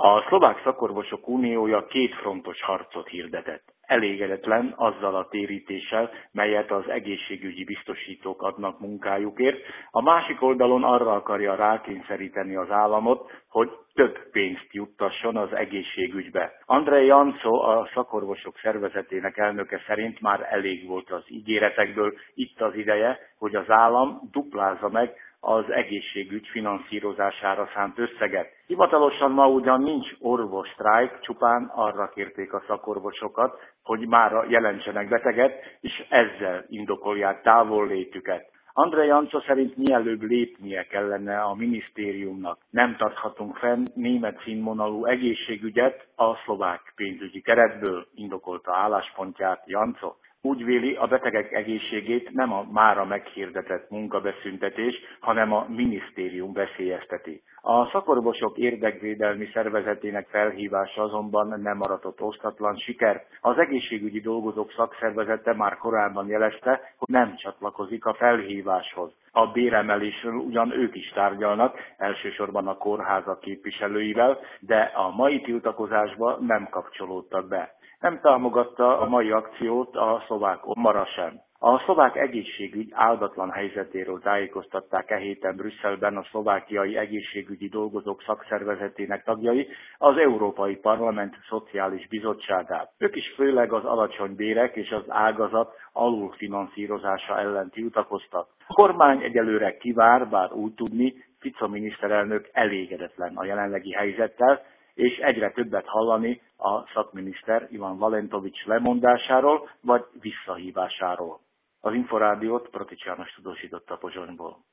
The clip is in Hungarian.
A Szlovák Szakorvosok Uniója kétfrontos harcot hirdetett. Elégedetlen azzal a térítéssel, melyet az egészségügyi biztosítók adnak munkájukért, a másik oldalon arra akarja rákényszeríteni az államot, hogy több pénzt juttasson az egészségügybe. Andrej Janczó, a szakorvosok szervezetének elnöke szerint már elég volt az ígéretekből, itt az ideje, hogy az állam duplázza meg az egészségügy finanszírozására szánt összeget. Hivatalosan ma ugyan nincs orvossztrájk, csupán arra kérték a szakorvosokat, hogy mára jelentsenek beteget, és ezzel indokolják távollétüket. Andrej Janczó szerint mielőbb lépnie kellene a minisztériumnak. Nem tarthatunk fenn német színvonalú egészségügyet a szlovák pénzügyi keretből, indokolta álláspontját Janczó. Úgy véli, a betegek egészségét nem a mára meghirdetett munkabeszüntetés, hanem a minisztérium veszélyezteti. A szakorvosok érdekvédelmi szervezetének felhívása azonban nem aratott osztatlan sikert. Az egészségügyi dolgozók szakszervezete már korábban jelezte, hogy nem csatlakozik a felhíváshoz. A béremelésről ugyan ők is tárgyalnak, elsősorban a kórházak képviselőivel, de a mai tiltakozásba nem kapcsolódtak be. Nem támogatta a mai akciót a szlovák Mara sem. A szlovák egészségügy áldatlan helyzetéről tájékoztatták e héten Brüsszelben a szlovákiai egészségügyi dolgozók szakszervezetének tagjai az Európai Parlament Szociális Bizottságát. Ők is főleg az alacsony bérek és az ágazat alulfinanszírozása ellen tiltakoztak. A kormány egyelőre kivár, bár úgy tudni, Fico miniszterelnök elégedetlen a jelenlegi helyzettel, és egyre többet hallani a szakminiszter Ivan Valentovics lemondásáról vagy visszahívásáról. Az Inforádiót Protics János tudósította Pozsonyból.